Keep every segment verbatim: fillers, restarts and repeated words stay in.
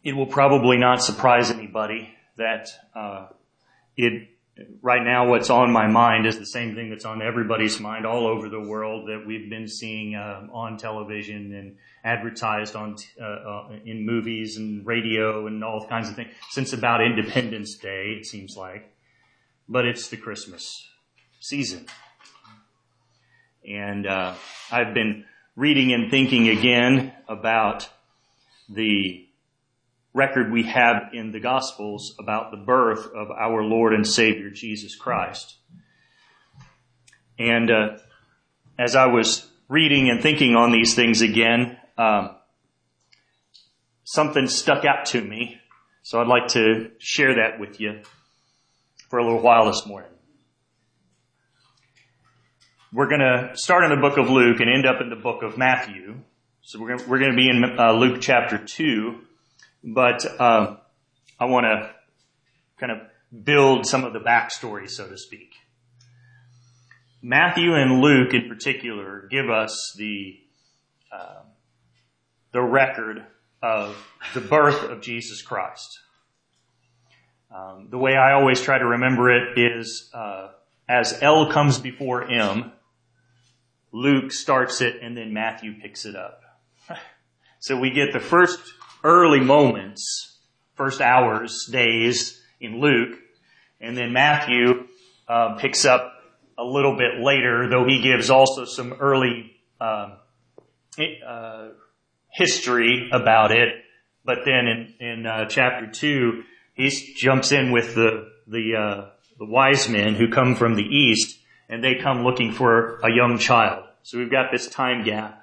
it will probably not surprise anybody that uh, it right now what's on my mind is the same thing that's on everybody's mind all over the world that we've been seeing uh, on television and advertised on t- uh, uh, in movies and radio and all kinds of things since about Independence Day, it seems like. But it's the Christmas season. And uh, I've been reading and thinking again about the record we have in the Gospels about the birth of our Lord and Savior, Jesus Christ. And uh, as I was reading and thinking on these things again, um, something stuck out to me. So I'd like to share that with you for a little while this morning. We're going to start in the book of Luke and end up in the book of Matthew. So we're going, we're going to be in uh, Luke chapter two. But uh, I want to kind of build some of the backstory, so to speak. Matthew and Luke in particular give us the uh, the record of the birth of Jesus Christ. Um, the way I always try to remember it is uh, as L comes before M, Luke starts it and then Matthew picks it up. So we get the first early moments, first hours, days in Luke, and then Matthew uh, picks up a little bit later, though he gives also some early uh, uh, history about it. But then in, in uh, chapter two, he jumps in with the the, uh, the wise men who come from the east, and they come looking for a young child. So we've got this time gap.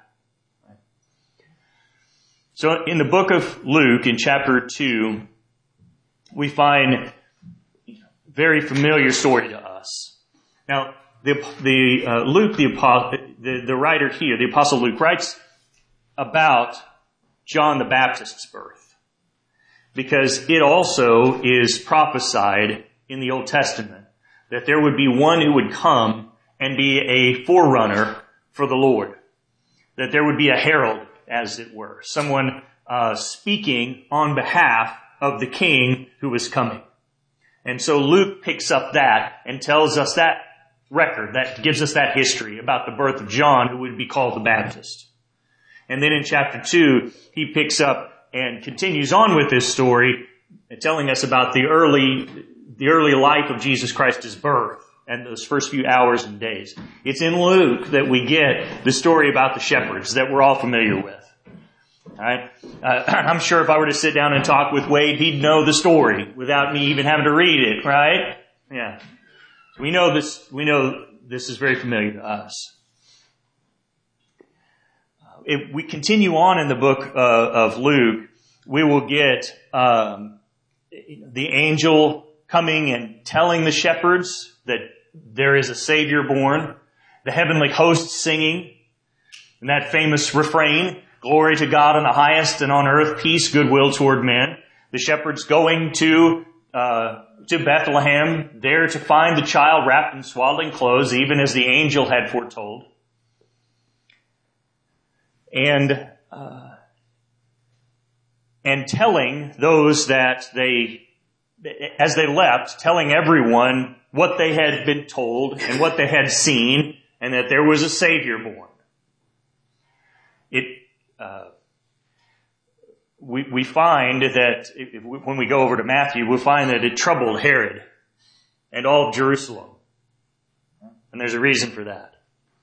So in the book of Luke, in chapter two, we find a very familiar story to us. Now, the, the uh, Luke, the, the the writer here, the apostle Luke, writes about John the Baptist's birth, because it also is prophesied in the Old Testament that there would be one who would come and be a forerunner for the Lord, that there would be a herald, as it were, someone uh, speaking on behalf of the king who was coming. And so Luke picks up that and tells us that record, that gives us that history about the birth of John, who would be called the Baptist. And then in chapter two, he picks up and continues on with this story, telling us about the early, the early life of Jesus Christ's birth and those first few hours and days. It's in Luke that we get the story about the shepherds that we're all familiar with. All right? Uh, I'm sure if I were to sit down and talk with Wade, he'd know the story without me even having to read it, right? Yeah. We know this, we know this is very familiar to us. Uh, if we continue on in the book uh, of Luke, we will get um, the angel coming and telling the shepherds that there is a Savior born, the heavenly host singing, and that famous refrain, glory to God in the highest and on earth peace, goodwill toward men. The shepherds going to uh, to Bethlehem, there to find the child wrapped in swaddling clothes, even as the angel had foretold. And uh, and telling those that they, as they left, telling everyone what they had been told and what they had seen, and that there was a Savior born. It, uh, we, we find that if we, when we go over to Matthew, we find that it troubled Herod and all of Jerusalem. And there's a reason for that.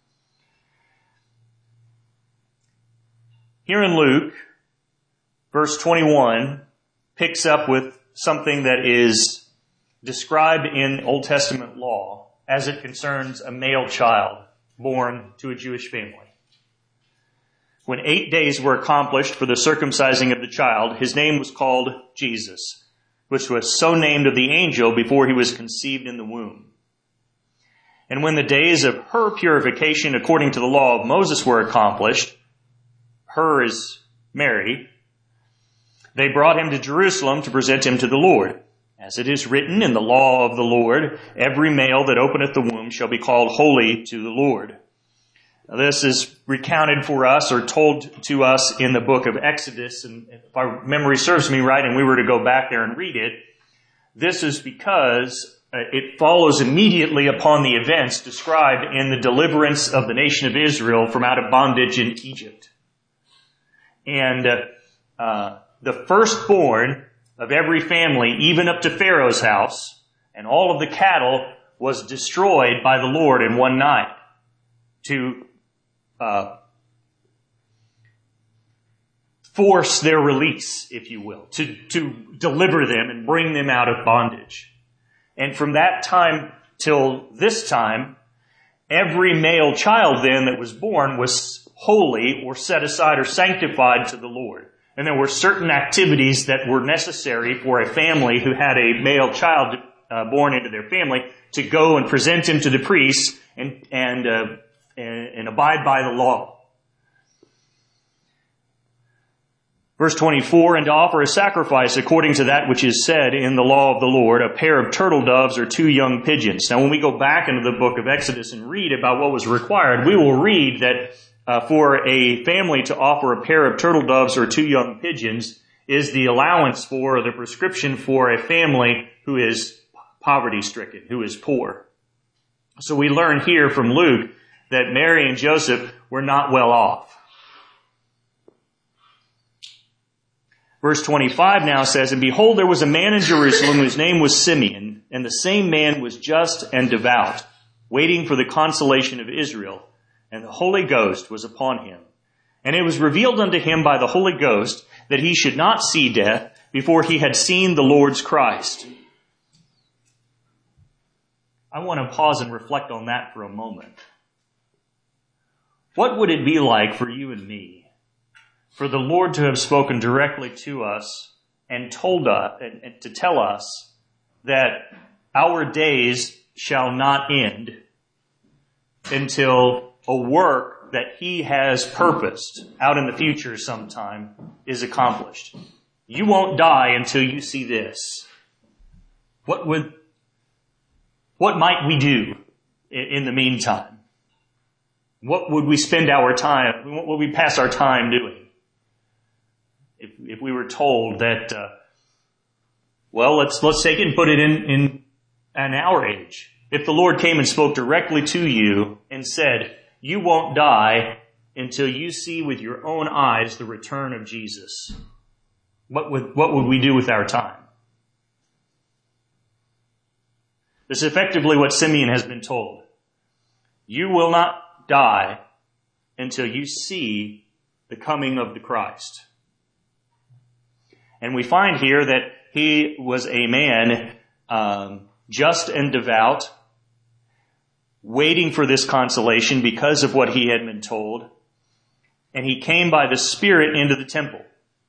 Here in Luke, verse twenty-one picks up with something that is described in Old Testament law as it concerns a male child born to a Jewish family. When eight days were accomplished for the circumcising of the child, his name was called Jesus, which was so named of the angel before he was conceived in the womb. And when the days of her purification according to the law of Moses were accomplished, her is Mary, they brought him to Jerusalem to present him to the Lord. As it is written in the law of the Lord, every male that openeth the womb shall be called holy to the Lord. This is recounted for us or told to us in the book of Exodus. And if our memory serves me right and we were to go back there and read it, this is because it follows immediately upon the events described in the deliverance of the nation of Israel from out of bondage in Egypt. And uh, uh, the firstborn of every family, even up to Pharaoh's house, and all of the cattle was destroyed by the Lord in one night to uh, force their release, if you will, to, to deliver them and bring them out of bondage. And from that time till this time, every male child then that was born was holy or set aside or sanctified to the Lord. And there were certain activities that were necessary for a family who had a male child uh, born into their family to go and present him to the priest and and, uh, and and abide by the law. Verse twenty-four, and to offer a sacrifice according to that which is said in the law of the Lord, a pair of turtle doves or two young pigeons. Now when we go back into the book of Exodus and read about what was required, we will read that uh, for a family to offer a pair of turtle doves or two young pigeons is the allowance for, the prescription for a family who is poverty-stricken, who is poor. So we learn here from Luke that Mary and Joseph were not well off. Verse twenty-five now says, and behold, there was a man in Jerusalem whose name was Simeon, and the same man was just and devout, waiting for the consolation of Israel, and the Holy Ghost was upon him. And it was revealed unto him by the Holy Ghost that he should not see death before he had seen the Lord's Christ. I want to pause and reflect on that for a moment. What would it be like for you and me for the Lord to have spoken directly to us and told us, and, and to tell us that our days shall not end until a work that he has purposed out in the future sometime is accomplished? You won't die until you see this. What would, what might we do in, in the meantime? What would we spend our time, what would we pass our time doing? If, if we were told that, uh, well, let's, let's take it and put it in, in an hour age. If the Lord came and spoke directly to you and said, you won't die until you see with your own eyes the return of Jesus, what would, what would we do with our time? This is effectively what Simeon has been told. You will not die until you see the coming of the Christ. And we find here that he was a man um, just and devout, waiting for this consolation because of what he had been told. And he came by the Spirit into the temple.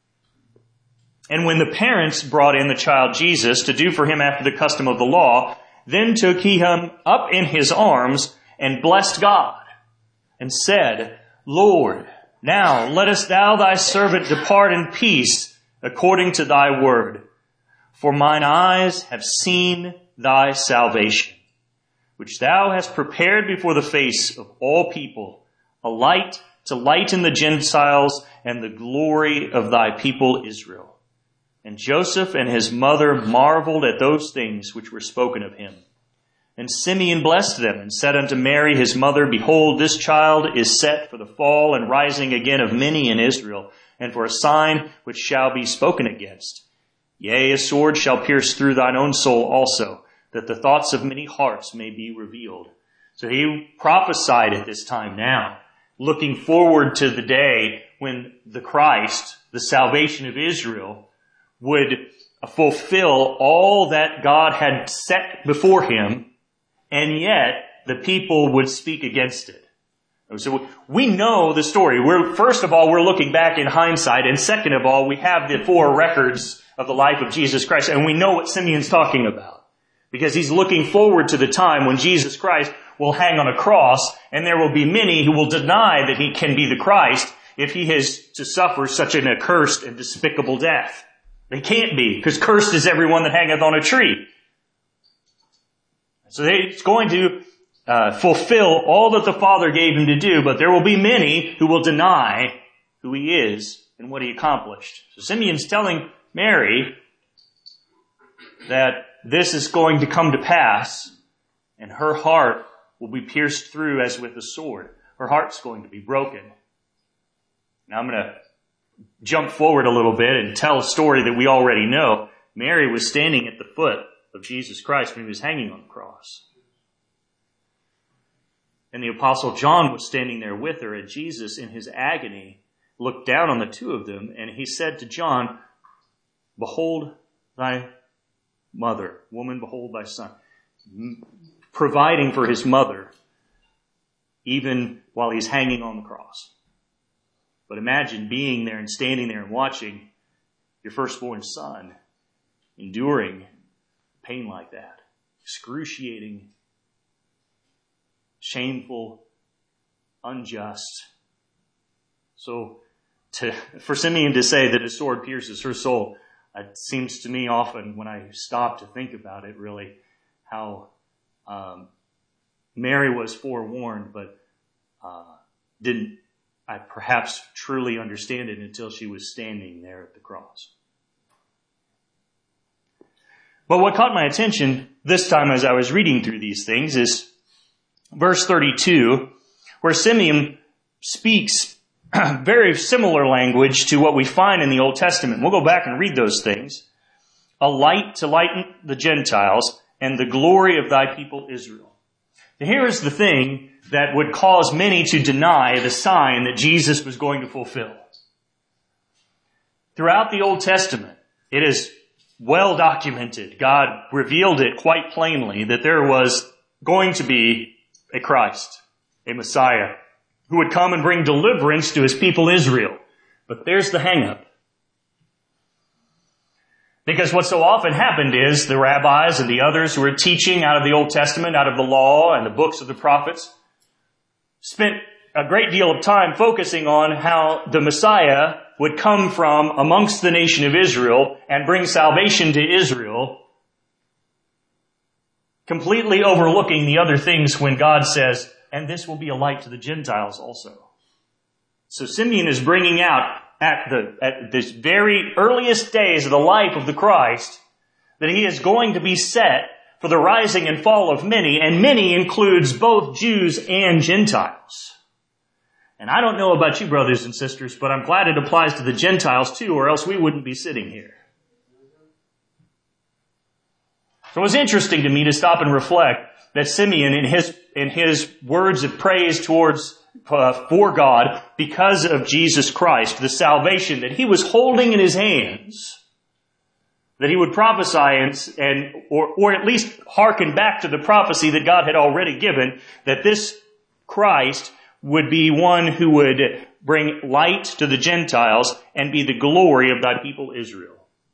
And when the parents brought in the child Jesus to do for him after the custom of the law, then took he him up in his arms and blessed God and said, Lord, now lettest thou thy servant depart in peace according to thy word. For mine eyes have seen thy salvation, which thou hast prepared before the face of all people, a light to lighten the Gentiles and the glory of thy people Israel. And Joseph and his mother marveled at those things which were spoken of him. And Simeon blessed them and said unto Mary his mother, behold, this child is set for the fall and rising again of many in Israel, and for a sign which shall be spoken against. Yea, a sword shall pierce through thine own soul also, that the thoughts of many hearts may be revealed. So he prophesied at this time now, looking forward to the day when the Christ, the salvation of Israel, would fulfill all that God had set before him, and yet the people would speak against it. So we know the story. We're, first of all, we're looking back in hindsight, and second of all, we have the four records of the life of Jesus Christ, and we know what Simeon's talking about, because he's looking forward to the time when Jesus Christ will hang on a cross, and there will be many who will deny that he can be the Christ if he has to suffer such an accursed and despicable death. They can't be, because cursed is everyone that hangeth on a tree. So it's going to uh, fulfill all that the Father gave him to do, but there will be many who will deny who he is and what he accomplished. So Simeon's telling Mary that this is going to come to pass, and her heart will be pierced through as with a sword. Her heart's going to be broken. Now I'm going to jump forward a little bit and tell a story that we already know. Mary was standing at the foot of Jesus Christ when he was hanging on the cross. And the Apostle John was standing there with her, and Jesus, in his agony, looked down on the two of them, and he said to John, "Behold thy mother. Woman, behold thy son." Providing for his mother, even while he's hanging on the cross. But imagine being there and standing there and watching your firstborn son enduring pain like that. Excruciating, shameful, unjust. So to, for Simeon to say that a sword pierces her soul, it seems to me often when I stop to think about it really how um, Mary was forewarned, but uh, didn't I perhaps truly understand it until she was standing there at the cross. But what caught my attention this time as I was reading through these things is verse thirty-two, where Simeon speaks very similar language to what we find in the Old Testament. We'll go back and read those things. A light to lighten the Gentiles and the glory of thy people Israel. Now here is the thing that would cause many to deny the sign that Jesus was going to fulfill. Throughout the Old Testament, it is well documented. God revealed it quite plainly that there was going to be a Christ, a Messiah, who would come and bring deliverance to his people Israel. But there's the hang-up. Because what so often happened is the rabbis and the others who were teaching out of the Old Testament, out of the law and the books of the prophets, spent a great deal of time focusing on how the Messiah would come from amongst the nation of Israel and bring salvation to Israel, completely overlooking the other things when God says, "And this will be a light to the Gentiles also." So Simeon is bringing out at the at this very earliest days of the life of the Christ that he is going to be set for the rising and fall of many, and many includes both Jews and Gentiles. And I don't know about you, brothers and sisters, but I'm glad it applies to the Gentiles too, or else we wouldn't be sitting here. So it was interesting to me to stop and reflect that Simeon, in his in his words of praise towards uh, for God, because of Jesus Christ, the salvation that he was holding in his hands, that he would prophesy and, and or, or at least hearken back to the prophecy that God had already given, that this Christ would be one who would bring light to the Gentiles and be the glory of thy people Israel.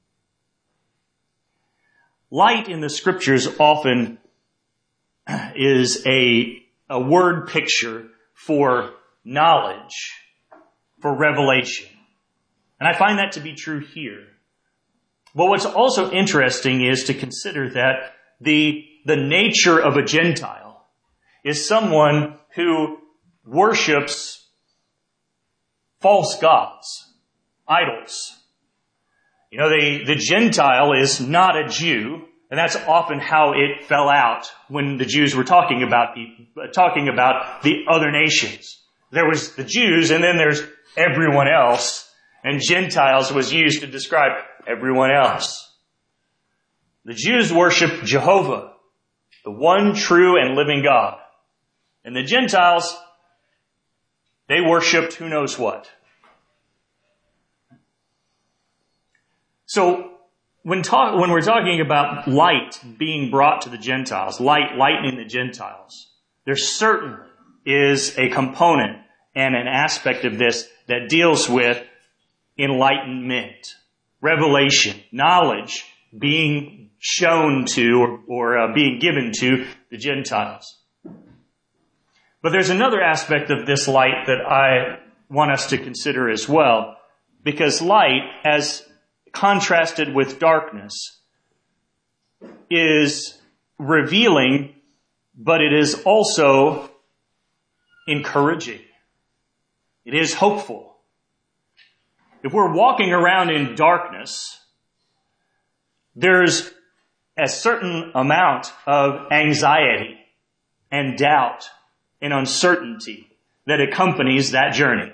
Light in the scriptures often is a, a word picture for knowledge, for revelation. And I find that to be true here. But what's also interesting is to consider that the, the nature of a Gentile is someone who worships false gods, idols. You know, the, the Gentile is not a Jew, and that's often how it fell out when the Jews were talking about the, talking about the other nations. There was the Jews, and then there's everyone else, and Gentiles was used to describe everyone else. The Jews worship Jehovah, the one true and living God. And the Gentiles, they worshipped who knows what. So, when talk, when we're talking about light being brought to the Gentiles, light lightening the Gentiles, there certainly is a component and an aspect of this that deals with enlightenment, revelation, knowledge being shown to or, or uh, being given to the Gentiles. But there's another aspect of this light that I want us to consider as well, because light, as contrasted with darkness, is revealing but it is also encouraging. It is hopeful. If we're walking around in darkness, there's a certain amount of anxiety and doubt and uncertainty that accompanies that journey.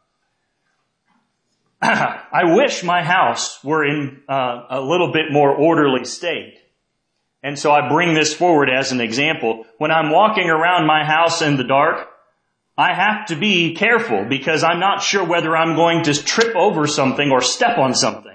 I wish my house were in uh, a little bit more orderly state. And so I bring this forward as an example. When I'm walking around my house in the dark, I have to be careful because I'm not sure whether I'm going to trip over something or step on something.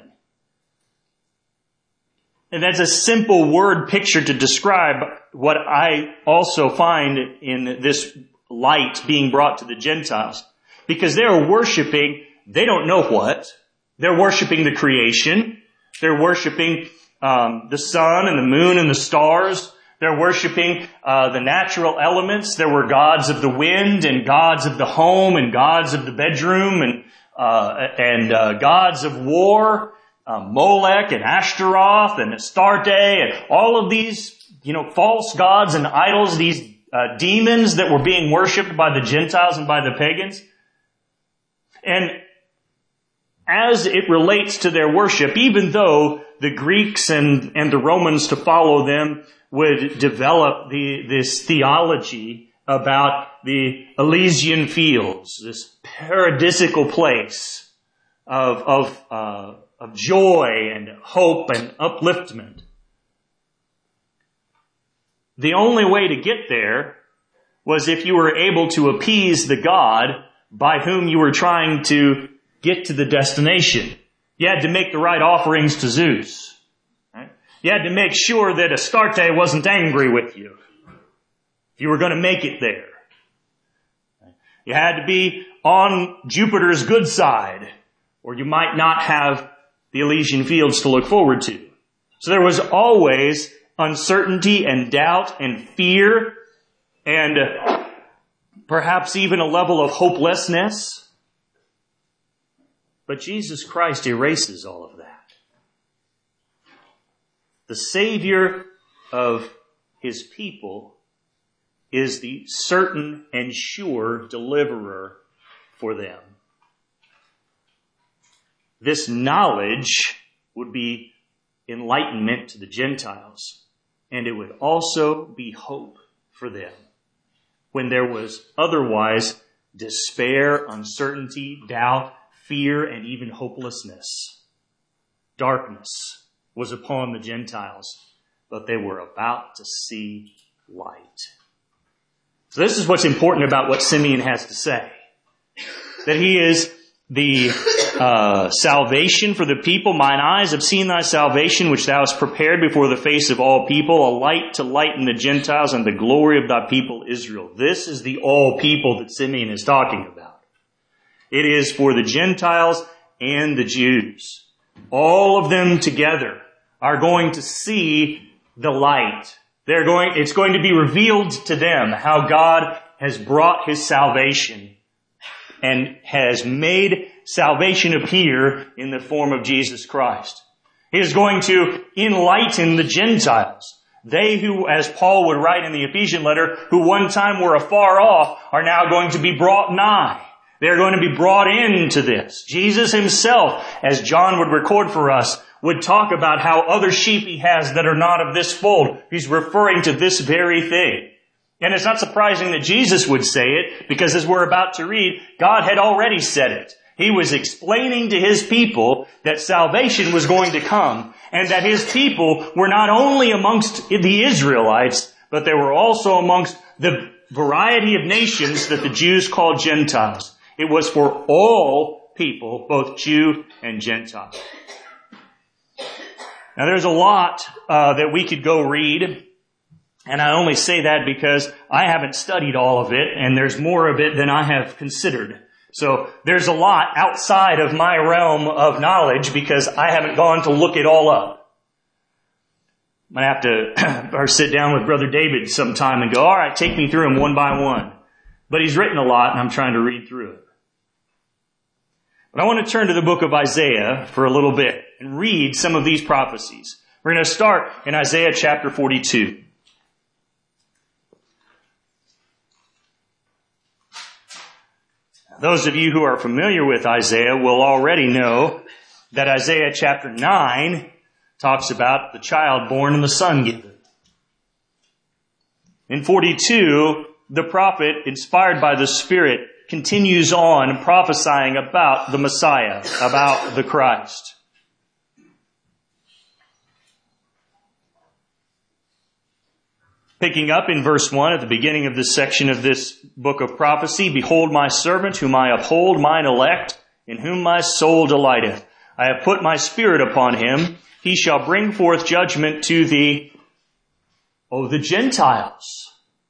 And that's a simple word picture to describe what I also find in this light being brought to the Gentiles. Because they're worshiping, they don't know what. They're worshiping the creation. They're worshiping um, the sun and the moon and the stars. They're worshiping uh, the natural elements. There were gods of the wind and gods of the home and gods of the bedroom and uh, and uh, gods of war. Uh, Molech and Ashtaroth and Astarte and all of these, you know, false gods and idols, these uh, demons that were being worshipped by the Gentiles and by the pagans. And as it relates to their worship, even though the Greeks and, and the Romans to follow them would develop the, this theology about the Elysian fields, this paradisical place of, of, uh, of joy and hope and upliftment. The only way to get there was if you were able to appease the God by whom you were trying to get to the destination. You had to make the right offerings to Zeus. Right? You had to make sure that Astarte wasn't angry with you if you were going to make it there. You had to be on Jupiter's good side, or you might not have the Elysian fields to look forward to. So there was always uncertainty and doubt and fear and perhaps even a level of hopelessness. But Jesus Christ erases all of that. The Savior of His people is the certain and sure deliverer for them. This knowledge would be enlightenment to the Gentiles, and it would also be hope for them when there was otherwise despair, uncertainty, doubt, fear, and even hopelessness. Darkness was upon the Gentiles, but they were about to see light. So this is what's important about what Simeon has to say. That he is the uh, salvation for the people. Mine eyes have seen thy salvation, which thou hast prepared before the face of all people, a light to lighten the Gentiles and the glory of thy people Israel. This is the all people that Simeon is talking about. It is for the Gentiles and the Jews. All of them together are going to see the light. They're going, it's going to be revealed to them how God has brought His salvation and has made salvation appear in the form of Jesus Christ. He is going to enlighten the Gentiles. They who, as Paul would write in the Ephesian letter, who one time were afar off, are now going to be brought nigh. They're going to be brought into this. Jesus Himself, as John would record for us, would talk about how other sheep He has that are not of this fold. He's referring to this very thing. And it's not surprising that Jesus would say it, because as we're about to read, God had already said it. He was explaining to His people that salvation was going to come, and that His people were not only amongst the Israelites, but they were also amongst the variety of nations that the Jews called Gentiles. It was for all people, both Jew and Gentile. Now there's a lot uh, that we could go read. And I only say that because I haven't studied all of it, and there's more of it than I have considered. So there's a lot outside of my realm of knowledge because I haven't gone to look it all up. I'm going to have to or sit down with Brother David sometime and go, all right, take me through them one by one. But he's written a lot, and I'm trying to read through it. But I want to turn to the book of Isaiah for a little bit and read some of these prophecies. We're going to start in Isaiah chapter forty-two. Those of you who are familiar with Isaiah will already know that Isaiah chapter nine talks about the child born and the son given. In forty-two, the prophet, inspired by the Spirit, continues on prophesying about the Messiah, about the Christ. Picking up in verse one at the beginning of this section of this book of prophecy, "Behold my servant whom I uphold, mine elect, in whom my soul delighteth. I have put my spirit upon him. He shall bring forth judgment to the, oh, the Gentiles.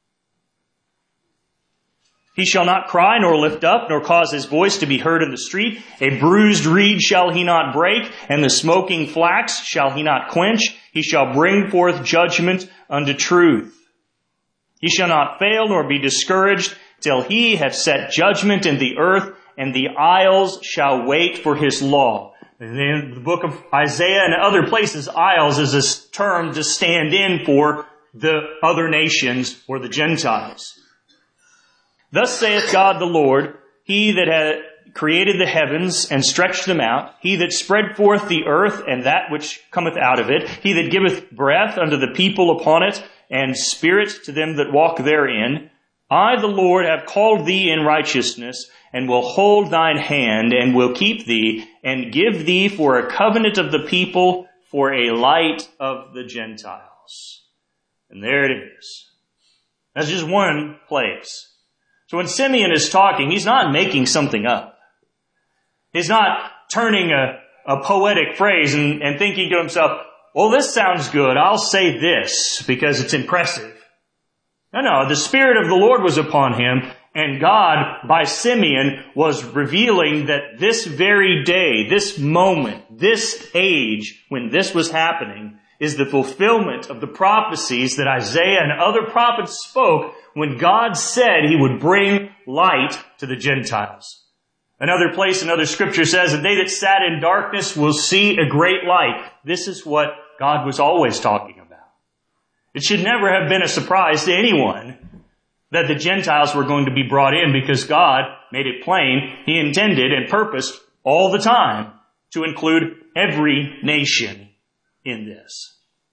He shall not cry nor lift up, nor cause his voice to be heard in the street. A bruised reed shall he not break, and the smoking flax shall he not quench. He shall bring forth judgment unto truth. He shall not fail nor be discouraged till he have set judgment in the earth, and the isles shall wait for his law." And in the book of Isaiah and other places, isles is a term to stand in for the other nations or the Gentiles. "Thus saith God the Lord, He that hath created the heavens and stretched them out, He that spread forth the earth and that which cometh out of it, He that giveth breath unto the people upon it, and spirit to them that walk therein. I, the Lord, have called thee in righteousness, and will hold thine hand, and will keep thee, and give thee for a covenant of the people, for a light of the Gentiles." And there it is. That's just one place. So when Simeon is talking, he's not making something up. He's not turning a, a poetic phrase and, and thinking to himself, well, this sounds good. I'll say this because it's impressive. No, no. The Spirit of the Lord was upon him, and God, by Simeon, was revealing that this very day, this moment, this age, when this was happening, is the fulfillment of the prophecies that Isaiah and other prophets spoke when God said He would bring light to the Gentiles. Another place, another scripture says that they that sat in darkness will see a great light. This is what God was always talking about. It should never have been a surprise to anyone that the Gentiles were going to be brought in, because God made it plain He intended and purposed all the time to include every nation in this.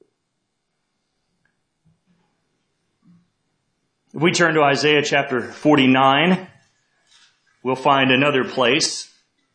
If we turn to Isaiah chapter forty-nine, we'll find another place.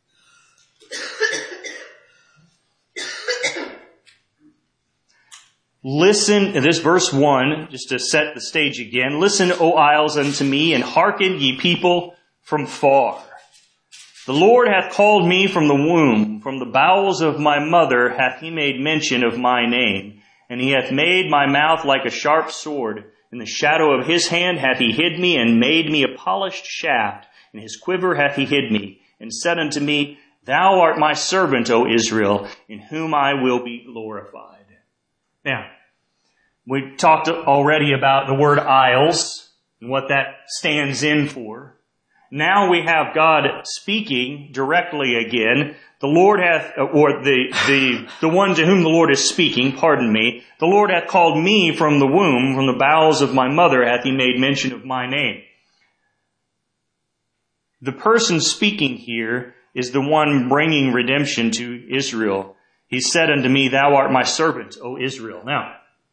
Listen, this verse one, just to set the stage again. "Listen, O isles, unto me, and hearken, ye people from far. The Lord hath called me from the womb, from the bowels of my mother hath He made mention of my name. And He hath made my mouth like a sharp sword. In the shadow of His hand hath He hid me, and made me a polished shaft. In His quiver hath He hid me, and said unto me, Thou art my servant, O Israel, in whom I will be glorified." Now, we talked already about the word isles and what that stands in for. Now we have God speaking directly again. The Lord hath, or the, the, the one to whom the Lord is speaking, pardon me, "The Lord hath called me from the womb, from the bowels of my mother hath He made mention of my name." The person speaking here is the one bringing redemption to Israel. "He said unto me, Thou art my servant, O Israel." Now,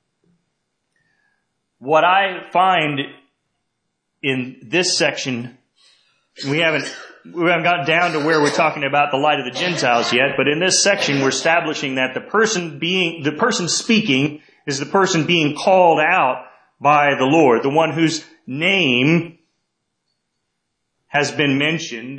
what I find in this section, we haven't, we haven't got down to where we're talking about the light of the Gentiles yet, but in this section we're establishing that the person being, the person speaking is the person being called out by the Lord, the one whose name has been mentioned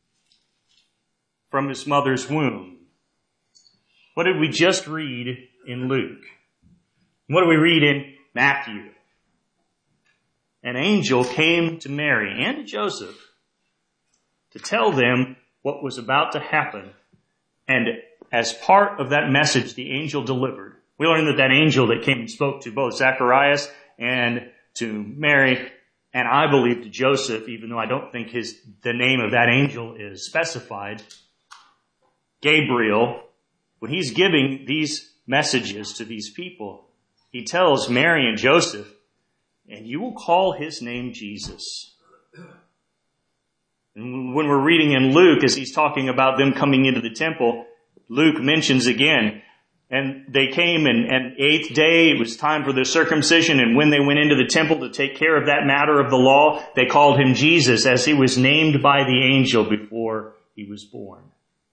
from his mother's womb. What did we just read in Luke? What do we read in Matthew? An angel came to Mary and to Joseph to tell them what was about to happen. And as part of that message the angel delivered, we learn that that angel that came and spoke to both Zacharias and to Mary, and I believe to Joseph, even though I don't think his the name of that angel is specified, Gabriel, when he's giving these messages to these people, he tells Mary and Joseph, "And you will call his name Jesus, And when we're reading in Luke, as he's talking about them coming into the temple, Luke mentions again, and they came and, and eighth day, it was time for their circumcision, and when they went into the temple to take care of that matter of the law, they called him Jesus, as he was named by the angel before he was born.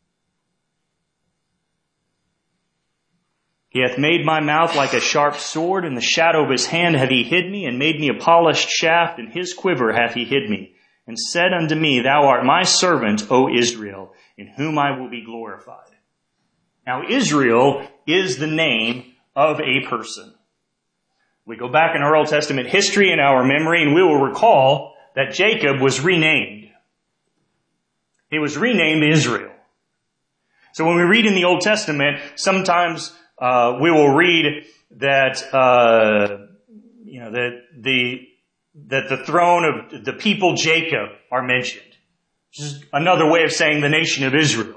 He hath made my mouth like a sharp sword, in the shadow of his hand hath he hid me, and made me a polished shaft, in his quiver hath he hid me, and said unto me, Thou art my servant, O Israel, in whom I will be glorified. Now, Israel is the name of a person. We go back in our Old Testament history in our memory, and we will recall that Jacob was renamed. He was renamed Israel. So when we read in the Old Testament, sometimes uh, we will read that uh, you know that the that the throne of the people Jacob are mentioned, which is another way of saying the nation of Israel.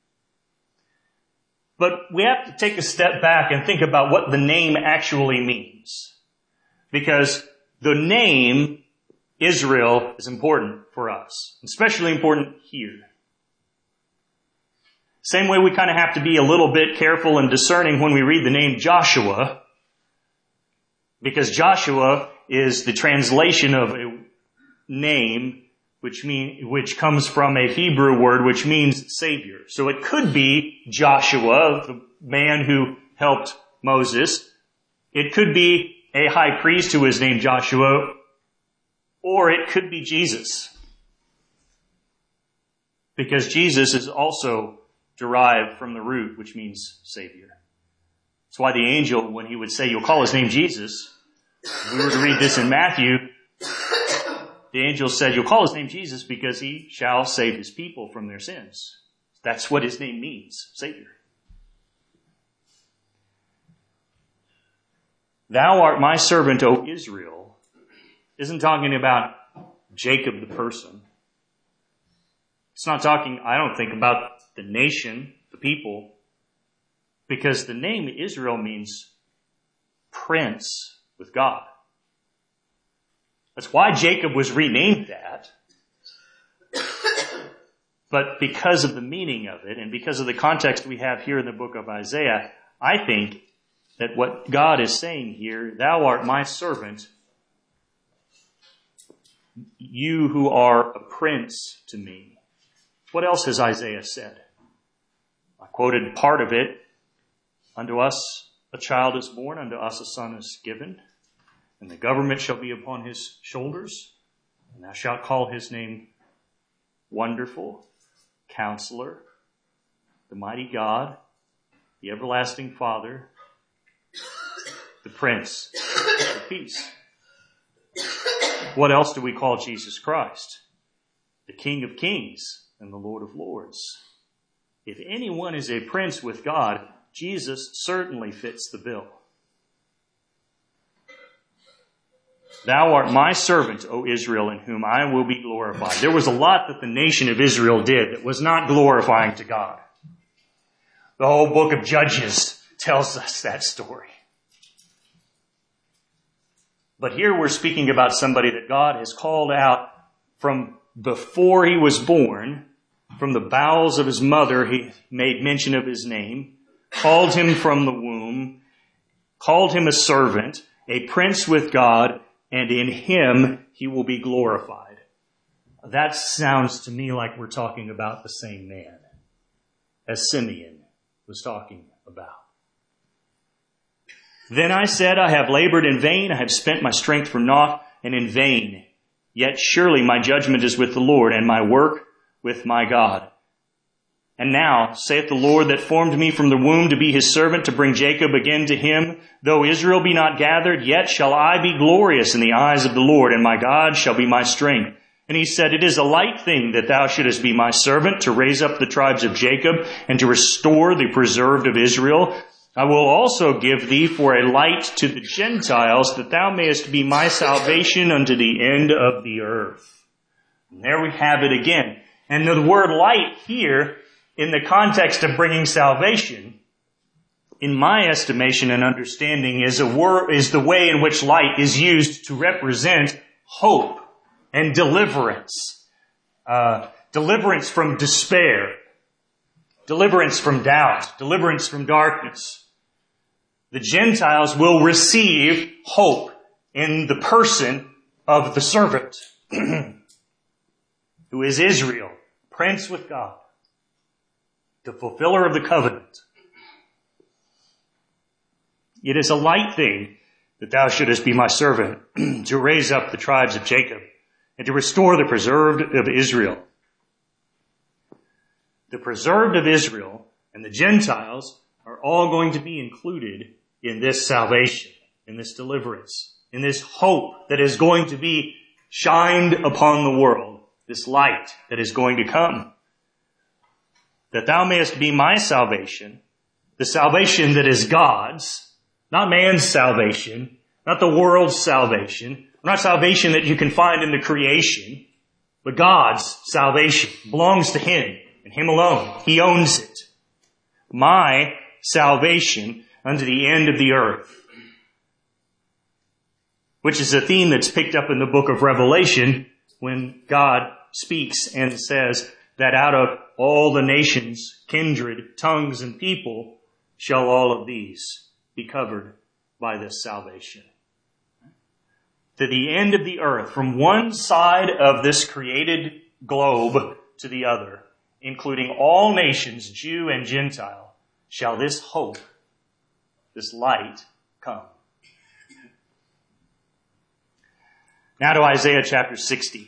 But we have to take a step back and think about what the name actually means. Because the name Israel is important for us, especially important here. Same way we kind of have to be a little bit careful and discerning when we read the name Joshua, because Joshua is the translation of a name which mean, which comes from a Hebrew word which means Savior. So it could be Joshua, the man who helped Moses. It could be a high priest who is named Joshua, or it could be Jesus. Because Jesus is also derived from the root which means Savior. That's why the angel, when he would say, You'll call his name Jesus, if we were to read this in Matthew, the angel said, You'll call his name Jesus because he shall save his people from their sins. That's what his name means, Savior. Thou art my servant, O Israel, isn't talking about Jacob the person. It's not talking, I don't think, about the nation, the people, because the name Israel means prince with God. That's why Jacob was renamed that. But because of the meaning of it, and because of the context we have here in the book of Isaiah, I think that what God is saying here, Thou art my servant, you who are a prince to me. What else has Isaiah said? I quoted part of it. Unto us a child is born, unto us a son is given. And the government shall be upon his shoulders, and thou shalt call his name Wonderful, Counselor, the Mighty God, the Everlasting Father, the Prince of Peace. What else do we call Jesus Christ? The King of Kings and the Lord of Lords. If anyone is a prince with God, Jesus certainly fits the bill. Thou art my servant, O Israel, in whom I will be glorified. There was a lot that the nation of Israel did that was not glorifying to God. The whole book of Judges tells us that story. But here we're speaking about somebody that God has called out from before he was born, from the bowels of his mother. He made mention of his name, called him from the womb, called him a servant, a prince with God, and in him he will be glorified. That sounds to me like we're talking about the same man as Simeon was talking about. Then I said, I have labored in vain, I have spent my strength for naught, and in vain. Yet surely my judgment is with the Lord, and my work with my God. And now, saith the Lord that formed me from the womb to be his servant, to bring Jacob again to him. Though Israel be not gathered, yet shall I be glorious in the eyes of the Lord, and my God shall be my strength. And he said, It is a light thing that thou shouldest be my servant, to raise up the tribes of Jacob, and to restore the preserved of Israel. I will also give thee for a light to the Gentiles, that thou mayest be my salvation unto the end of the earth. And there we have it again. And the word light here, in the context of bringing salvation, in my estimation and understanding, is a word, is the way in which light is used to represent hope and deliverance uh, deliverance from despair, deliverance from doubt, deliverance from darkness. The Gentiles will receive hope in the person of the servant, who is Israel, prince with God, the fulfiller of the covenant. It is a light thing that thou shouldest be my servant, to raise up the tribes of Jacob, and to restore the preserved of Israel. The preserved of Israel and the Gentiles are all going to be included in this salvation, in this deliverance, in this hope that is going to be shined upon the world, this light that is going to come. That thou mayest be my salvation, the salvation that is God's, not man's salvation, not the world's salvation, not salvation that you can find in the creation, but God's salvation belongs to Him and Him alone. He owns it. My salvation unto the end of the earth, which is a theme that's picked up in the book of Revelation when God speaks and says that out of all the nations, kindred, tongues, and people shall all of these be covered by this salvation. To the end of the earth, from one side of this created globe to the other, including all nations, Jew and Gentile, shall this hope, this light, come. Now to Isaiah chapter sixty.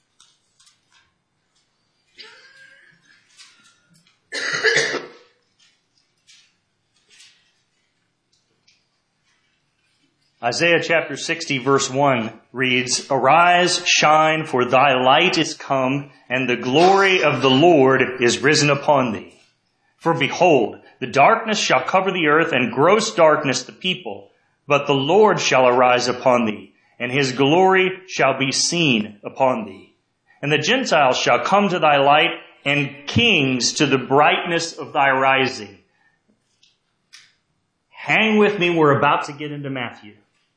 Isaiah chapter sixty verse one reads, Arise, shine, for thy light is come, and the glory of the Lord is risen upon thee. For behold, the darkness shall cover the earth, and gross darkness the people. But the Lord shall arise upon thee, and his glory shall be seen upon thee. And the Gentiles shall come to thy light, and kings to the brightness of thy rising. Hang with me, we're about to get into Matthew.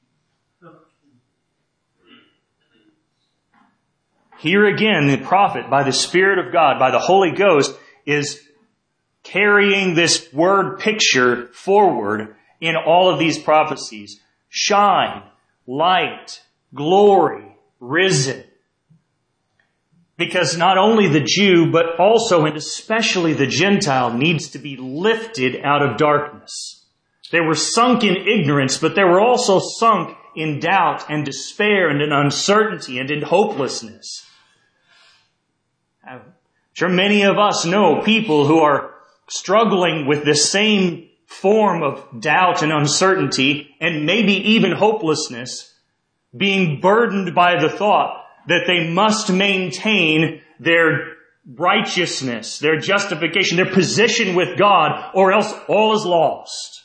Here again, the prophet, by the Spirit of God, by the Holy Ghost, is carrying this word picture forward in all of these prophecies. Shine, light, glory, risen. Because not only the Jew, but also and especially the Gentile needs to be lifted out of darkness. They were sunk in ignorance, but they were also sunk in doubt and despair and in uncertainty and in hopelessness. I'm sure many of us know people who are struggling with this same form of doubt and uncertainty and maybe even hopelessness, being burdened by the thought that they must maintain their righteousness, their justification, their position with God, or else all is lost.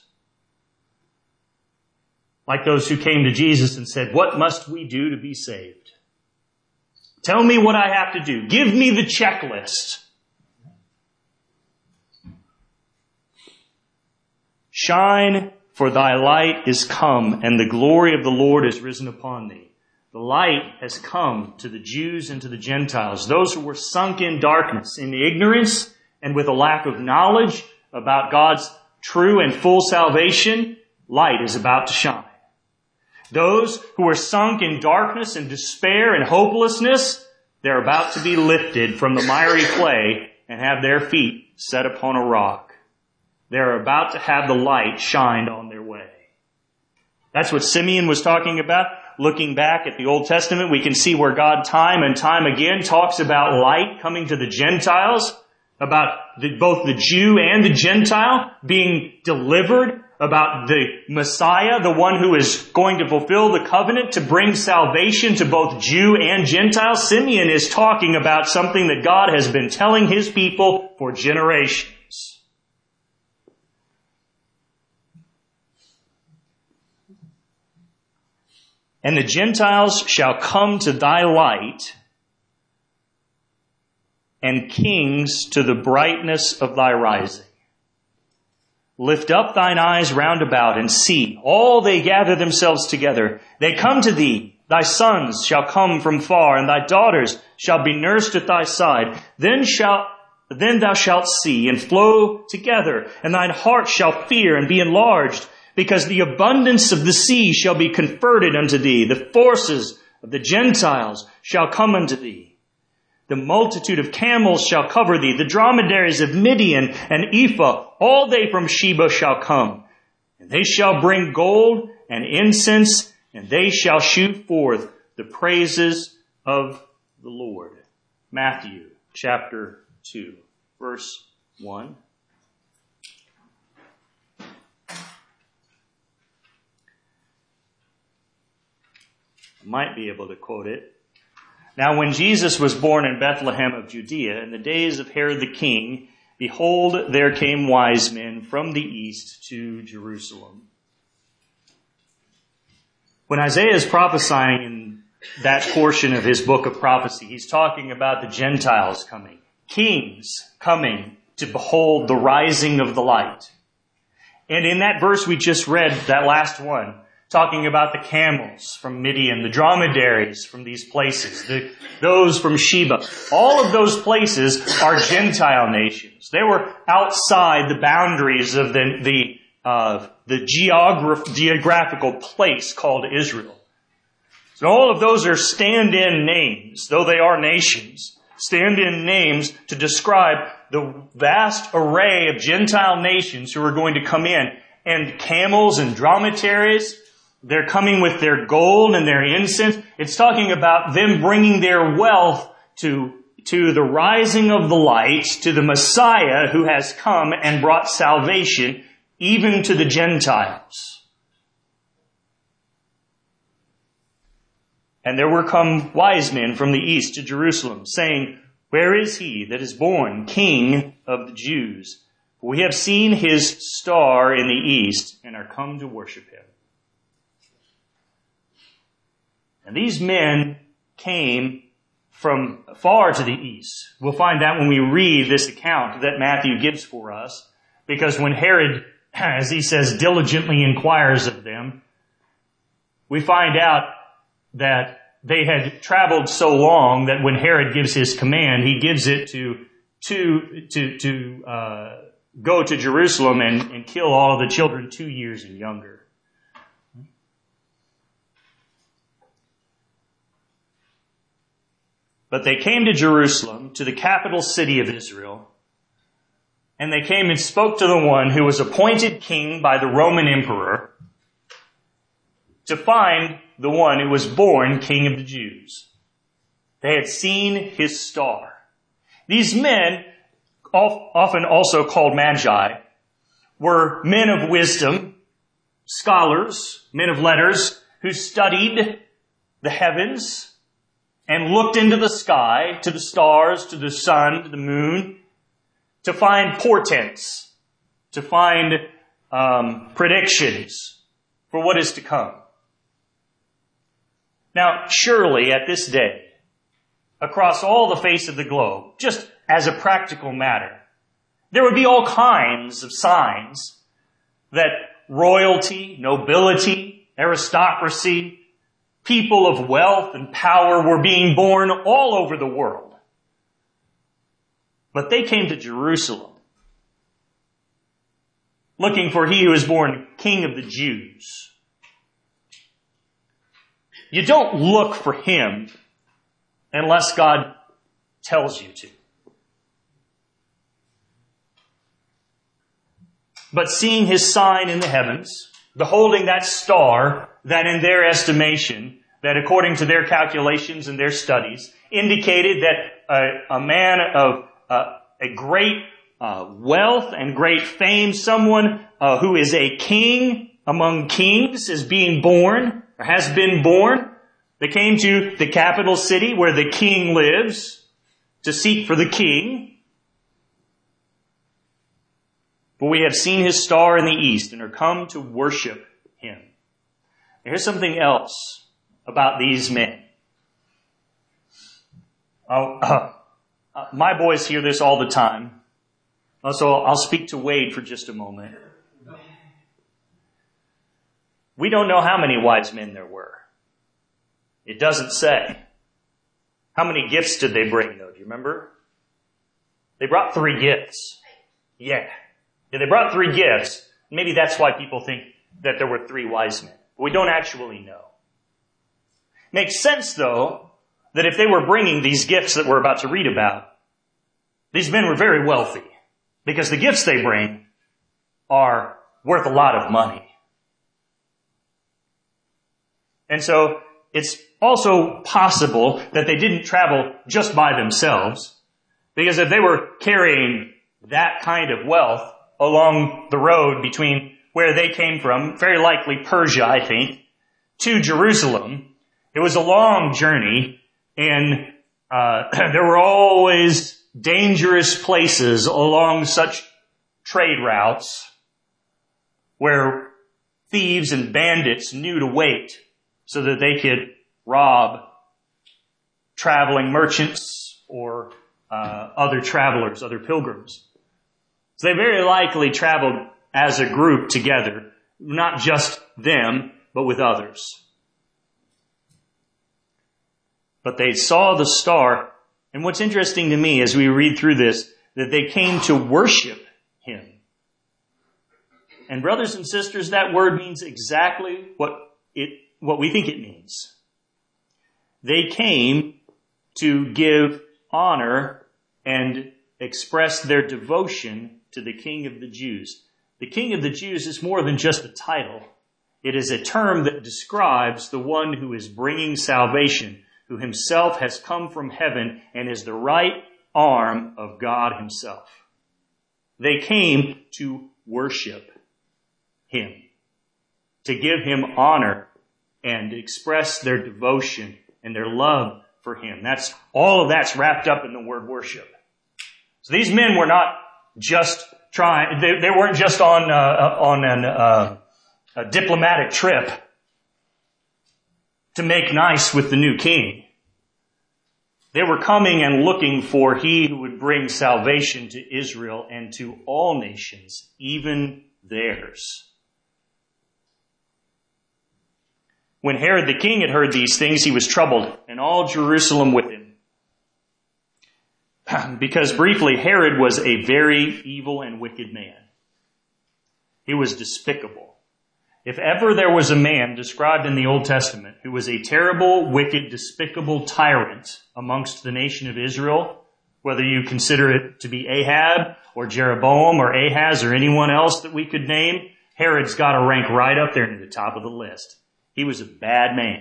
Like those who came to Jesus and said, what must we do to be saved? Tell me what I have to do. Give me the checklist. Shine, for thy light is come, and the glory of the Lord is risen upon thee. The light has come to the Jews and to the Gentiles, those who were sunk in darkness, in ignorance, and with a lack of knowledge about God's true and full salvation. Light is about to shine. Those who are sunk in darkness and despair and hopelessness, they're about to be lifted from the miry clay and have their feet set upon a rock. They're about to have the light shined on their way. That's what Simeon was talking about. Looking back at the Old Testament, we can see where God time and time again talks about light coming to the Gentiles, about the, both the Jew and the Gentile being delivered, about the Messiah, the one who is going to fulfill the covenant to bring salvation to both Jew and Gentile. Simeon is talking about something that God has been telling his people for generations. And the Gentiles shall come to thy light, and kings to the brightness of thy rising. Lift up thine eyes round about and see. All they gather themselves together. They come to thee, Thy sons shall come from far, and thy daughters shall be nursed at thy side. Then shall Then thou shalt see and flow together, and thine heart shall fear and be enlarged, because the abundance of the sea shall be converted unto thee. The forces of the Gentiles shall come unto thee. The multitude of camels shall cover thee. The dromedaries of Midian and Ephah, all they from Sheba shall come. And they shall bring gold and incense, and they shall shoot forth the praises of the Lord. Matthew chapter two, verse one. I might be able to quote it. Now when Jesus was born in Bethlehem of Judea in the days of Herod the king, behold, there came wise men from the east to Jerusalem. When Isaiah is prophesying in that portion of his book of prophecy, he's talking about the Gentiles coming, kings coming to behold the rising of the light. And in that verse we just read, that last one, talking about the camels from Midian, the dromedaries from these places, the, those from Sheba. All of those places are Gentile nations. They were outside the boundaries of the, the, uh, the geograph- geographical place called Israel. So all of those are stand-in names, though they are nations, stand-in names to describe the vast array of Gentile nations who are going to come in. And camels and dromedaries, they're coming with their gold and their incense. It's talking about them bringing their wealth to, to the rising of the light, to the Messiah who has come and brought salvation even to the Gentiles. And there were come wise men from the east to Jerusalem, saying, Where is he that is born King of the Jews? For we have seen his star in the east and are come to worship him. And these men came from far to the east. We'll find that when we read this account that Matthew gives for us, because when Herod, as he says, diligently inquires of them, we find out that they had traveled so long that when Herod gives his command, he gives it to to to to uh, go to Jerusalem and, and kill all of the children two years and younger. But they came to Jerusalem, to the capital city of Israel, and they came and spoke to the one who was appointed king by the Roman emperor to find the one who was born King of the Jews. They had seen his star. These men, often also called magi, were men of wisdom, scholars, men of letters, who studied the heavens and looked into the sky, to the stars, to the sun, to the moon, to find portents, to find um, predictions for what is to come. Now, surely at this day, across all the face of the globe, just as a practical matter, there would be all kinds of signs that royalty, nobility, aristocracy, people of wealth and power were being born all over the world. But they came to Jerusalem looking for he who is born King of the Jews. You don't look for him unless God tells you to. But seeing his sign in the heavens, beholding that star that in their estimation, that according to their calculations and their studies, indicated that a, a man of uh, a great uh, wealth and great fame, someone uh, who is a king among kings, is being born, or has been born. They came to the capital city where the king lives to seek for the king. For we have seen his star in the east and are come to worship him. Here's something else about these men. Oh, uh, uh, my boys hear this all the time. Uh, so I'll speak to Wade for just a moment. We don't know how many wise men there were. It doesn't say. How many gifts did they bring, though? Do you remember? They brought three gifts. Yeah. Yeah, they brought three gifts. Maybe that's why people think that there were three wise men. But we don't actually know. Makes sense, though, that if they were bringing these gifts that we're about to read about, these men were very wealthy, because the gifts they bring are worth a lot of money. And so it's also possible that they didn't travel just by themselves, because if they were carrying that kind of wealth along the road between where they came from, very likely Persia, I think, to Jerusalem, it was a long journey, and uh, there were always dangerous places along such trade routes where thieves and bandits knew to wait so that they could rob traveling merchants or uh, other travelers, other pilgrims. So they very likely traveled as a group together, not just them, but with others. But they saw the star, and what's interesting to me as we read through this, that they came to worship him. And brothers and sisters, that word means exactly what it, what we think it means. They came to give honor and express their devotion to the King of the Jews. The King of the Jews is more than just a title. It is a term that describes the one who is bringing salvation, who himself has come from heaven and is the right arm of God himself. They came to worship him, to give him honor and express their devotion and their love for him. That's all of that's wrapped up in the word worship. So these men were not just trying, they, they weren't just on, uh, on an, uh, a diplomatic trip to make nice with the new king. They were coming and looking for he who would bring salvation to Israel and to all nations, even theirs. When Herod the king had heard these things, he was troubled, and all Jerusalem with him. Because briefly, Herod was a very evil and wicked man. He was despicable. If ever there was a man described in the Old Testament who was a terrible, wicked, despicable tyrant amongst the nation of Israel, whether you consider it to be Ahab or Jeroboam or Ahaz or anyone else that we could name, Herod's got to rank right up there near the top of the list. He was a bad man.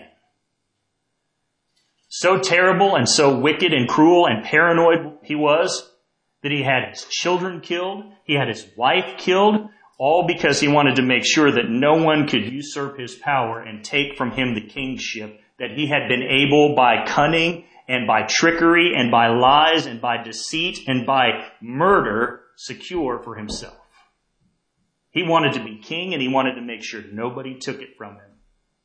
So terrible and so wicked and cruel and paranoid he was that he had his children killed, he had his wife killed, all because he wanted to make sure that no one could usurp his power and take from him the kingship that he had been able by cunning and by trickery and by lies and by deceit and by murder secure for himself. He wanted to be king, and he wanted to make sure nobody took it from him.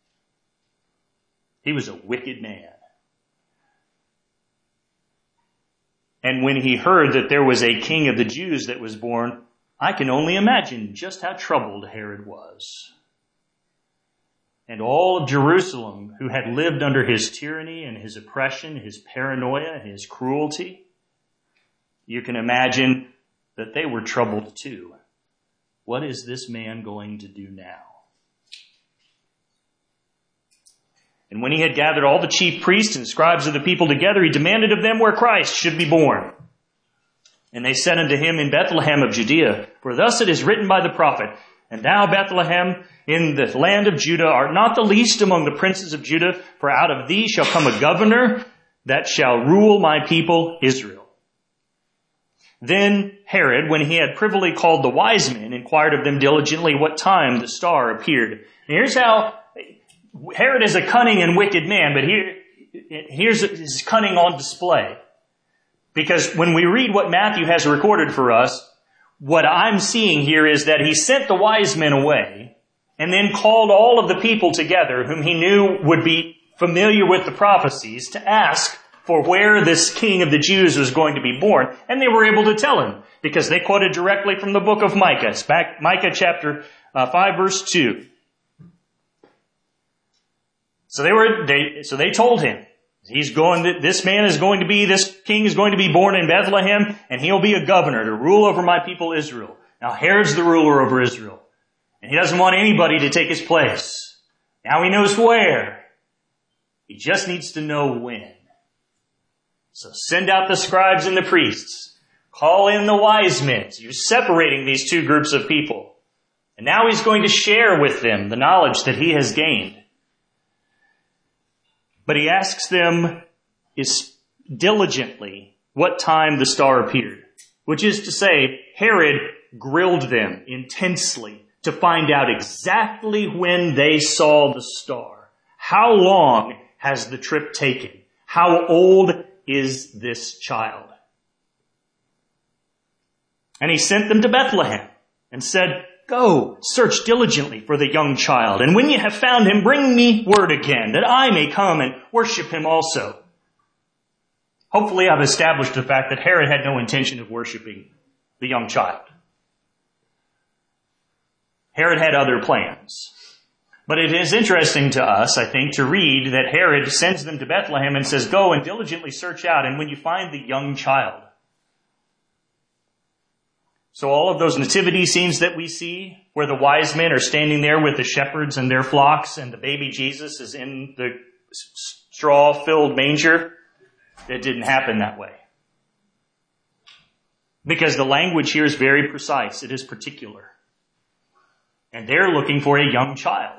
He was a wicked man. And when he heard that there was a king of the Jews that was born, I can only imagine just how troubled Herod was. And all of Jerusalem, who had lived under his tyranny and his oppression, his paranoia, and his cruelty, you can imagine that they were troubled too. What is this man going to do now? And when he had gathered all the chief priests and scribes of the people together, he demanded of them where Christ should be born. And they said unto him, in Bethlehem of Judea, for thus it is written by the prophet, and thou, Bethlehem, in the land of Judah, art not the least among the princes of Judah, for out of thee shall come a governor that shall rule my people Israel. Then Herod, when he had privily called the wise men, inquired of them diligently what time the star appeared. And here's how Herod is a cunning and wicked man, but here, here's his cunning on display. Because when we read what Matthew has recorded for us, what I'm seeing here is that he sent the wise men away and then called all of the people together whom he knew would be familiar with the prophecies to ask for where this king of the Jews was going to be born. And they were able to tell him because they quoted directly from the book of Micah. It's back, Micah chapter uh, five, verse two. So they were, they, so they told him, he's going, to, this man is going to be, this king is going to be born in Bethlehem, and he'll be a governor to rule over my people Israel. Now Herod's the ruler over Israel, and he doesn't want anybody to take his place. Now he knows where. He just needs to know when. So send out the scribes and the priests. Call in the wise men. So you're separating these two groups of people. And now he's going to share with them the knowledge that he has gained. But he asks them is diligently what time the star appeared. Which is to say, Herod grilled them intensely to find out exactly when they saw the star. How long has the trip taken? How old is this child? And he sent them to Bethlehem and said, go, search diligently for the young child. And when you have found him, bring me word again, that I may come and worship him also. Hopefully I've established the fact that Herod had no intention of worshiping the young child. Herod had other plans. But it is interesting to us, I think, to read that Herod sends them to Bethlehem and says, go and diligently search out, and when you find the young child. So all of those nativity scenes that we see, where the wise men are standing there with the shepherds and their flocks, and the baby Jesus is in the straw-filled manger, it didn't happen that way. Because the language here is very precise. It is particular. And they're looking for a young child.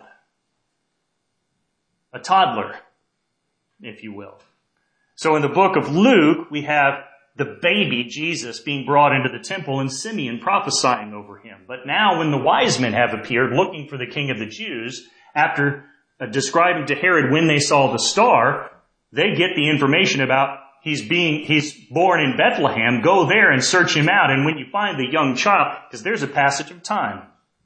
A toddler, if you will. So in the book of Luke, we have the baby Jesus being brought into the temple and Simeon prophesying over him. But now when the wise men have appeared looking for the King of the Jews, after uh, describing to Herod when they saw the star, they get the information about he's being, he's born in Bethlehem. Go there and search him out. And when you find the young child, because there's a passage of time.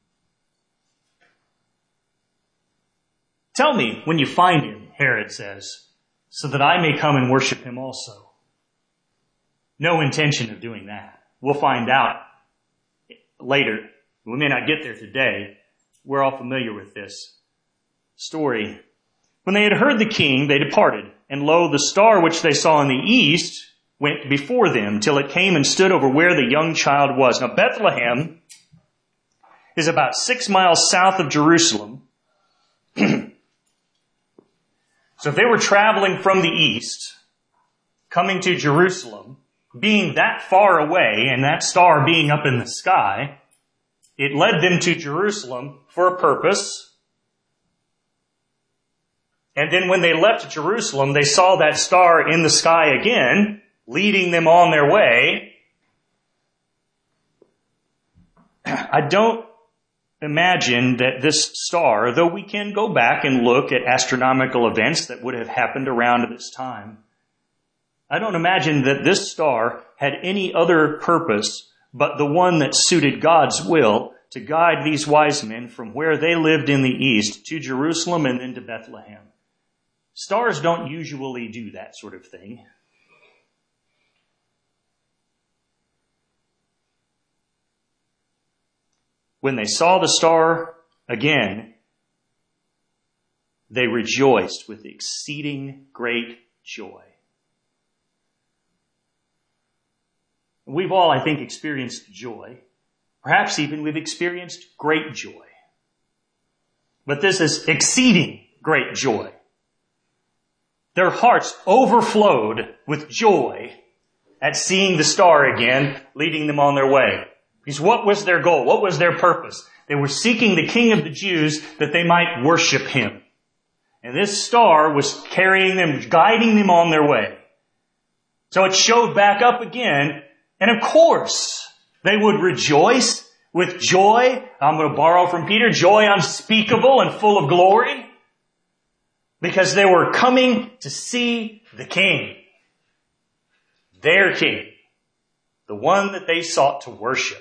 Tell me when you find him, Herod says, so that I may come and worship him also. No intention of doing that. We'll find out later. We may not get there today. We're all familiar with this story. When they had heard the king, they departed. And lo, the star which they saw in the east went before them till it came and stood over where the young child was. Now Bethlehem is about six miles south of Jerusalem. So if they were traveling from the east, coming to Jerusalem, being that far away and that star being up in the sky, it led them to Jerusalem for a purpose. And then when they left Jerusalem, they saw that star in the sky again, leading them on their way. I don't imagine that this star, though we can go back and look at astronomical events that would have happened around this time, I don't imagine that this star had any other purpose but the one that suited God's will to guide these wise men from where they lived in the east to Jerusalem and then to Bethlehem. Stars don't usually do that sort of thing. When they saw the star again, they rejoiced with exceeding great joy. We've all, I think, experienced joy. Perhaps even we've experienced great joy. But this is exceeding great joy. Their hearts overflowed with joy at seeing the star again, leading them on their way. Because what was their goal? What was their purpose? They were seeking the King of the Jews that they might worship him. And this star was carrying them, guiding them on their way. So it showed back up again. And of course, they would rejoice with joy. I'm going to borrow from Peter, joy unspeakable and full of glory. Because they were coming to see the King. Their King. The one that they sought to worship.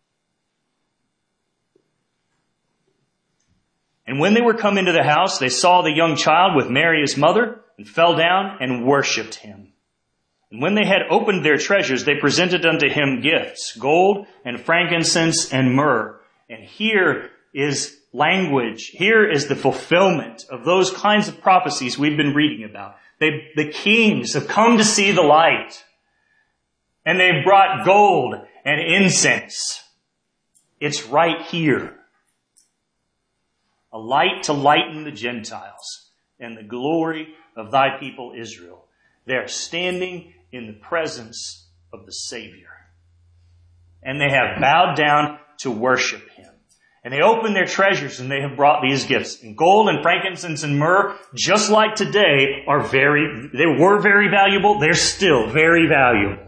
And when they were come into the house, they saw the young child with Mary his mother, and fell down and worshipped him. And when they had opened their treasures, they presented unto him gifts, gold and frankincense and myrrh. And here is language here is the fulfillment of those kinds of prophecies we've been reading about. They, the kings have come to see the light, and they've brought gold and incense. It's right here. A light to lighten the Gentiles and the glory of thy people Israel. They are standing in the presence of the Savior. And they have bowed down to worship Him. And they open their treasures and they have brought these gifts. And gold and frankincense and myrrh, just like today, are very, they were very valuable. They're still very valuable.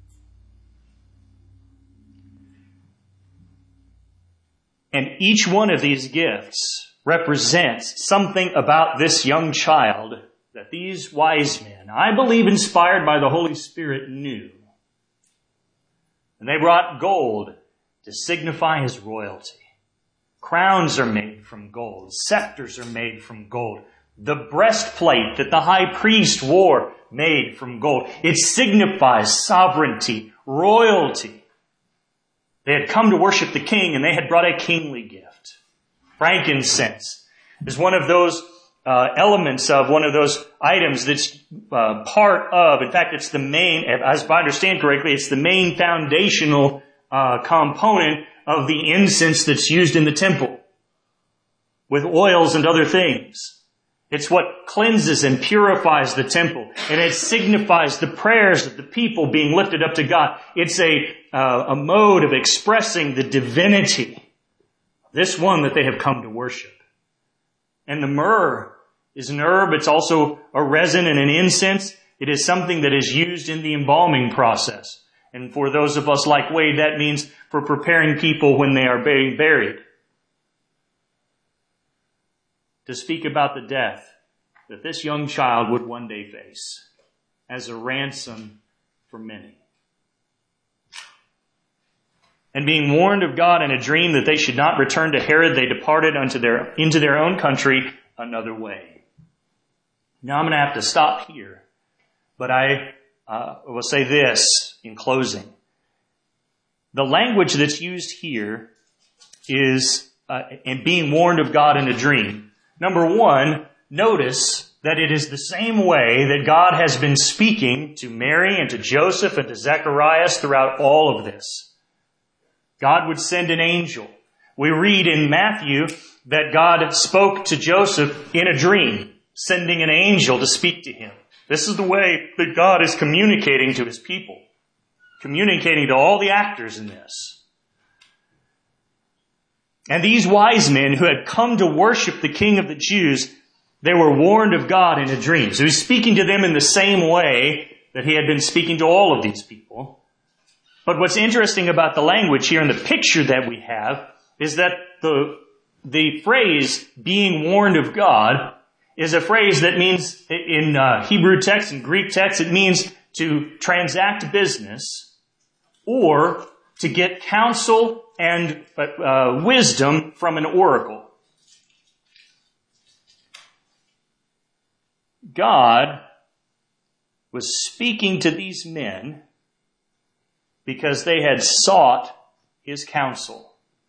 And each one of these gifts represents something about this young child that these wise men, I believe inspired by the Holy Spirit, knew. And they brought gold to signify his royalty. Crowns are made from gold. Scepters are made from gold. The breastplate that the high priest wore, made from gold. It signifies sovereignty, royalty. They had come to worship the king, and they had brought a kingly gift. Frankincense is one of those uh, elements of one of those items that's uh, part of, in fact, it's the main, as I understand correctly, it's the main foundational uh, component of the incense that's used in the temple with oils and other things. It's what cleanses and purifies the temple, and it signifies the prayers of the people being lifted up to God. It's a uh, a mode of expressing the divinity of this one that they have come to worship. And the myrrh is an herb. It's also a resin and an incense. It is something that is used in the embalming process. And for those of us like Wade, that means for preparing people when they are being buried. To speak about the death that this young child would one day face as a ransom for many. And being warned of God in a dream that they should not return to Herod, they departed unto their, into their own country another way. Now I'm going to have to stop here, but I uh, will say this in closing. The language that's used here is, uh, and being warned of God in a dream. Number one, notice that it is the same way that God has been speaking to Mary and to Joseph and to Zacharias throughout all of this. God would send an angel. We read in Matthew that God spoke to Joseph in a dream, sending an angel to speak to him. This is the way that God is communicating to His people, communicating to all the actors in this. And these wise men who had come to worship the King of the Jews, they were warned of God in a dream. So He's speaking to them in the same way that He had been speaking to all of these people. But what's interesting about the language here and the picture that we have is that the, the phrase, being warned of God, is a phrase that means, in uh, Hebrew text and Greek text, it means to transact business or to get counsel and uh, wisdom from an oracle. God was speaking to these men because they had sought His counsel.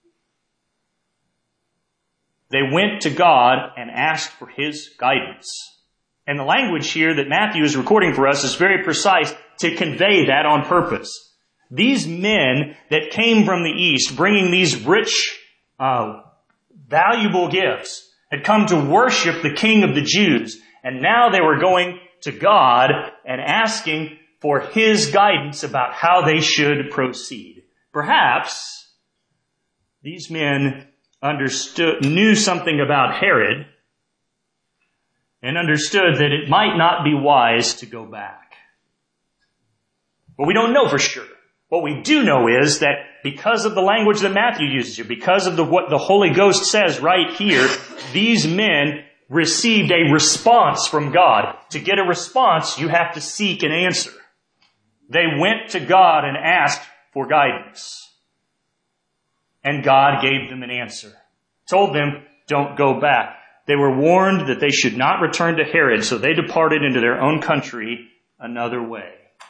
They went to God and asked for His guidance. And the language here that Matthew is recording for us is very precise to convey that on purpose. These men that came from the east, bringing these rich, uh, valuable gifts, had come to worship the King of the Jews. And now they were going to God and asking for His guidance about how they should proceed. Perhaps these men understood, knew something about Herod and understood that it might not be wise to go back. But we don't know for sure. What we do know is that because of the language that Matthew uses here, because of the, what the Holy Ghost says right here, these men received a response from God. To get a response, you have to seek an answer. They went to God and asked for guidance. And God gave them an answer. Told them, don't go back. They were warned that they should not return to Herod, so they departed into their own country another way.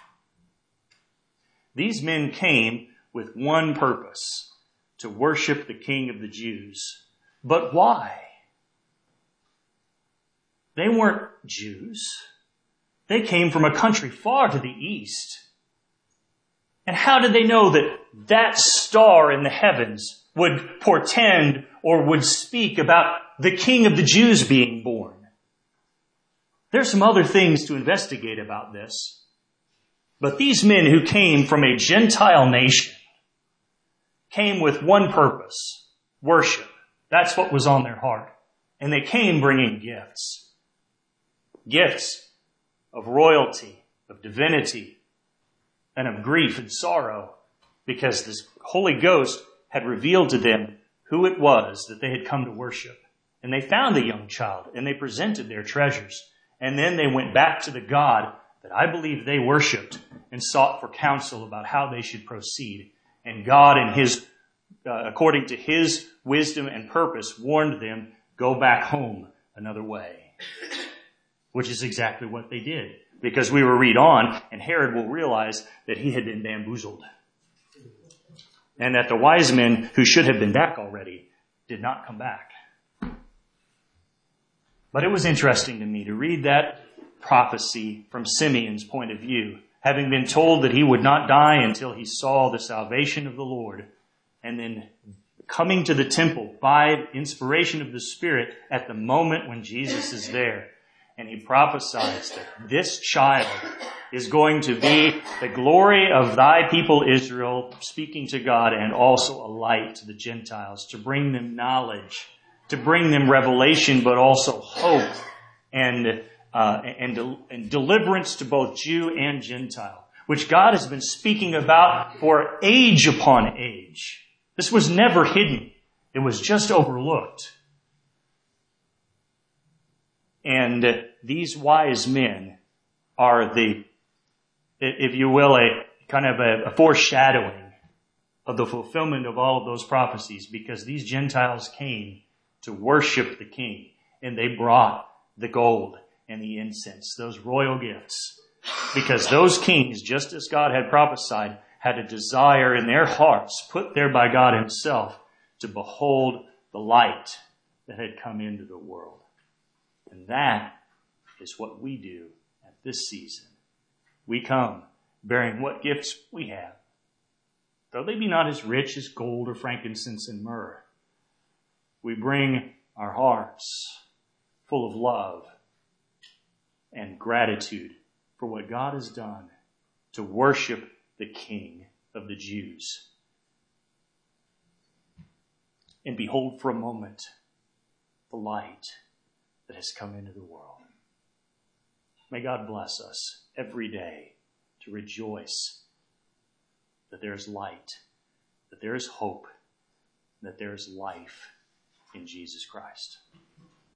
These men came with one purpose, to worship the King of the Jews. But why? They weren't Jews. They came from a country far to the east. And how did they know that that star in the heavens would portend or would speak about the King of the Jews being born? There's some other things to investigate about this. But these men who came from a Gentile nation came with one purpose: worship. That's what was on their heart. And they came bringing gifts. Gifts of royalty, of divinity, and of grief and sorrow, because the Holy Ghost had revealed to them who it was that they had come to worship. And they found the young child, and they presented their treasures. And then they went back to the God that I believe they worshiped and sought for counsel about how they should proceed. And God, in His, uh, according to His wisdom and purpose, warned them, go back home another way. Which is exactly what they did. Because we will read on, and Herod will realize that he had been bamboozled. And that the wise men who should have been back already did not come back. But it was interesting to me to read that prophecy from Simeon's point of view, having been told that he would not die until he saw the salvation of the Lord, and then coming to the temple by inspiration of the Spirit at the moment when Jesus is there. And he prophesies that this child is going to be the glory of thy people Israel, speaking to God, and also a light to the Gentiles, to bring them knowledge, to bring them revelation, but also hope and uh, and, de- and deliverance to both Jew and Gentile, which God has been speaking about for age upon age. This was never hidden. It was just overlooked. And these wise men are the, if you will, a kind of a, a foreshadowing of the fulfillment of all of those prophecies, because these Gentiles came to worship the King, and they brought the gold and the incense, those royal gifts, because those kings, just as God had prophesied, had a desire in their hearts, put there by God Himself, to behold the light that had come into the world. And that is what we do at this season. We come bearing what gifts we have, though they be not as rich as gold or frankincense and myrrh. We bring our hearts full of love and gratitude for what God has done to worship the King of the Jews. And behold for a moment the light that has come into the world. May God bless us every day to rejoice that there is light, that there is hope, that there is life in Jesus Christ.